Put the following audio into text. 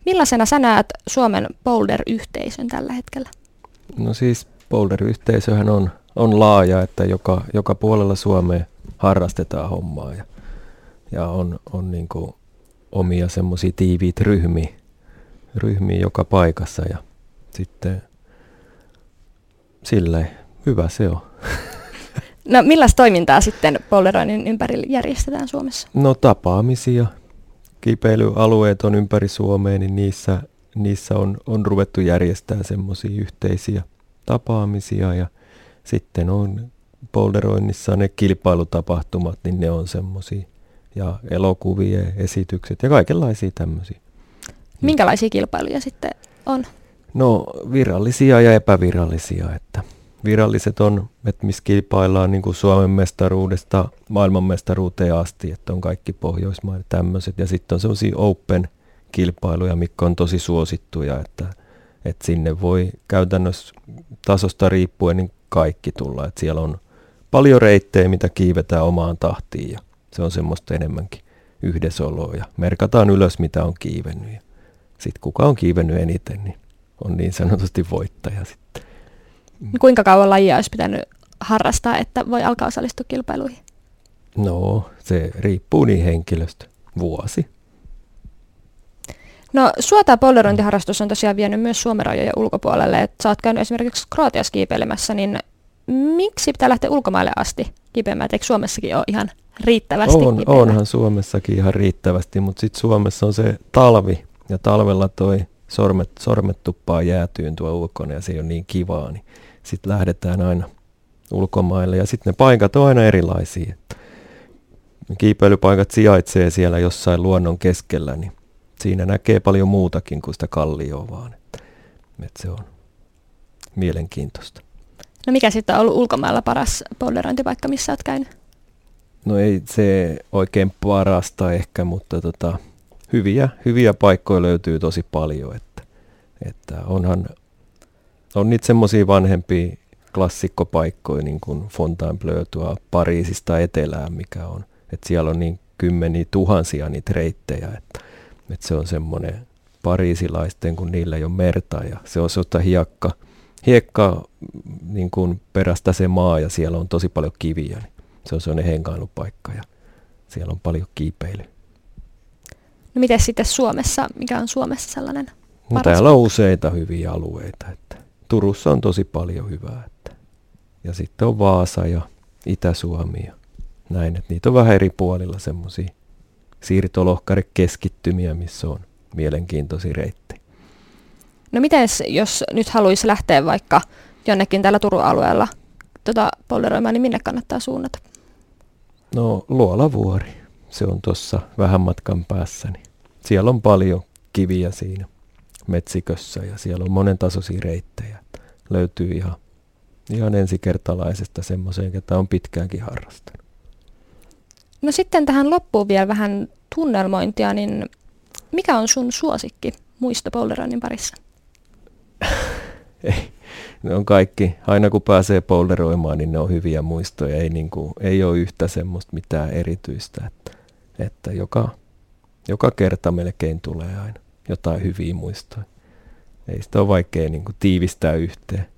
Millaisena sä näet Suomen boulder-yhteisön tällä hetkellä? No siis boulder-yhteisöhän on laaja, että joka puolella Suomea harrastetaan hommaa ja on niin kuin omia semmoisia tiiviitä ryhmiä joka paikassa ja sitten silleen hyvä se on. No millaista toimintaa sitten boulderoinnin ympärillä järjestetään Suomessa? No tapaamisia. Kipeilyalueet on ympäri Suomea, niin niissä on ruvettu järjestämään semmoisia yhteisiä tapaamisia ja sitten on boulderoinnissa ne kilpailutapahtumat, niin ne on semmoisia ja elokuvien esitykset ja kaikenlaisia tämmöisiä. Minkälaisia kilpailuja sitten on? No virallisia ja epävirallisia, että viralliset on, että missä kilpaillaan niin kuin Suomen mestaruudesta maailmanmestaruuteen asti, että on kaikki Pohjoismaat tämmöiset. Ja sitten on semmoisia open-kilpailuja, mitkä on tosi suosittuja, että sinne voi käytännössä tasosta riippuen niin kaikki tulla. Että siellä on paljon reittejä, mitä kiivetään omaan tahtiin ja se on semmoista enemmänkin yhdessäoloa ja merkataan ylös, mitä on kiivennyt. Ja sitten kuka on kiivennyt eniten, niin on niin sanotusti voittaja sitten. Kuinka kauan lajia olisi pitänyt harrastaa, että voi alkaa osallistua kilpailuihin? No, se riippuu niin henkilöstä. Vuosi. No, sua tämä boulderointiharrastus on tosiaan vienyt myös Suomen rajojen ulkopuolelle. Et sä oot käynyt esimerkiksi Kroatiassa kiipeilemässä, niin miksi pitää lähteä ulkomaille asti kiipeämään? Eikö Suomessakin ole ihan riittävästi kiipeämään? Onhan Suomessakin ihan riittävästi, mutta sitten Suomessa on se talvi ja talvella toi sormet tuppaa jäätyyn tuo ulkona ja se ei ole niin kivaa, niin sitten lähdetään aina ulkomaille ja sitten ne paikat on aina erilaisia. Kiipeilypaikat sijaitsee siellä jossain luonnon keskellä, niin siinä näkee paljon muutakin kuin sitä kallioa vaan, että se on mielenkiintoista. No mikä sitten on ollut ulkomailla paras boulderointipaikka, missä olet käynyt? No ei se oikein parasta ehkä, mutta hyviä paikkoja löytyy tosi paljon, että on niitä semmoisia vanhempia klassikkopaikkoja, niin kuin Fontainebleau tuo Pariisista etelään, mikä on, että siellä on niin kymmeniä tuhansia niitä reittejä, että se on semmoinen pariisilaisten, kun niillä ei ole merta ja se on sellaista hiekka niin kuin perästä se maa ja siellä on tosi paljon kiviä, niin se on sellainen hengailupaikka ja siellä on paljon kiipeilyä. No miten sitten Suomessa, mikä on Suomessa sellainen paras? No täällä on useita hyviä alueita, että Turussa on tosi paljon hyvää, ja sitten on Vaasa ja Itä-Suomi ja näin, että niitä on vähän eri puolilla semmoisia siirtolohkarekeskittymiä, missä on mielenkiintoisia reittejä. No miten jos nyt haluaisi lähteä vaikka jonnekin täällä Turun alueella boulderoimaan, niin minne kannattaa suunnata? No Luolavuori, se on tuossa vähän matkan päässä, niin siellä on paljon kiviä siinä metsikössä ja siellä on monentasoisia reittejä. Löytyy ihan ensikertalaisesta semmoiseen, ketä on pitkäänkin harrastanut. No sitten tähän loppuun vielä vähän tunnelmointia, niin mikä on sun suosikki muisto boulderoinnin parissa? Ne on kaikki, aina kun pääsee boulderoimaan, niin ne on hyviä muistoja. Ei ole yhtä semmoista mitään erityistä, että joka kerta melkein tulee aina jotain hyviä muistoja. Ei sitä ole vaikea tiivistää yhteen.